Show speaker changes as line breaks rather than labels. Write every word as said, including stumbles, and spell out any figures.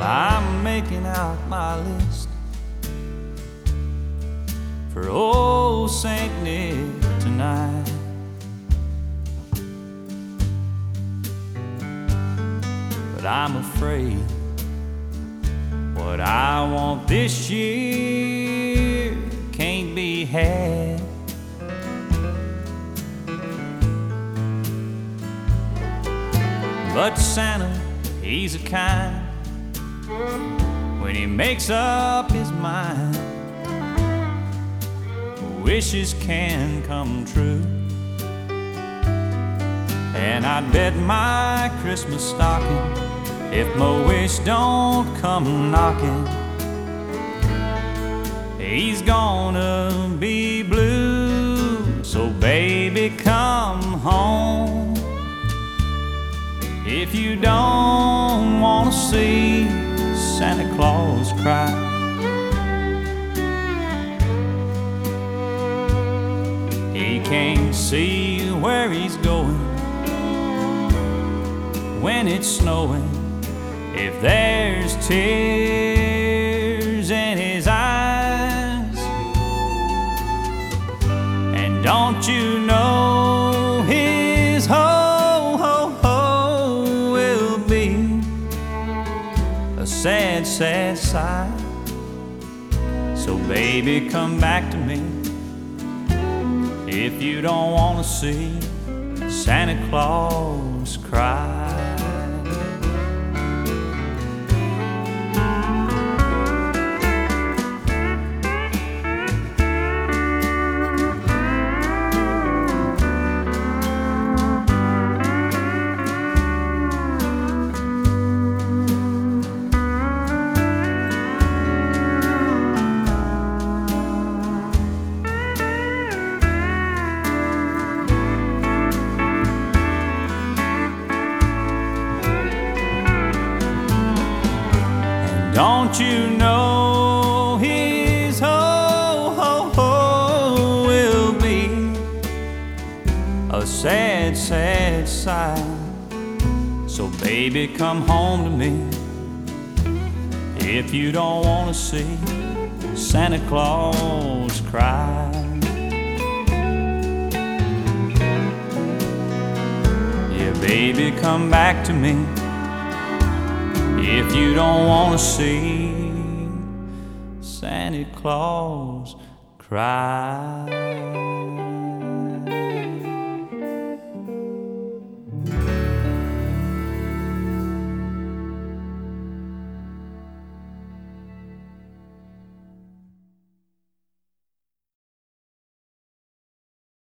I'm making out my list for old Saint Nick tonight. But I'm afraid what I want this year can't be had. But Santa, he's a kind when he makes up his mind. Wishes can come true, and I'd bet my Christmas stocking if my wish don't come knocking, he's gonna be blue. So baby, come home if you don't wanna see Santa Claus cry. He can't see where he's going when it's snowing, if there's tears in his eyes. And don't you know his ho ho ho will be a sad, sad sight. So baby, come back to me if you don't want to see Santa Claus cry. Don't you know his ho ho ho will be a sad, sad sight. So baby, come home to me if you don't want to see Santa Claus cry. Yeah, baby, come back to me if you don't want to see Santa Claus cry.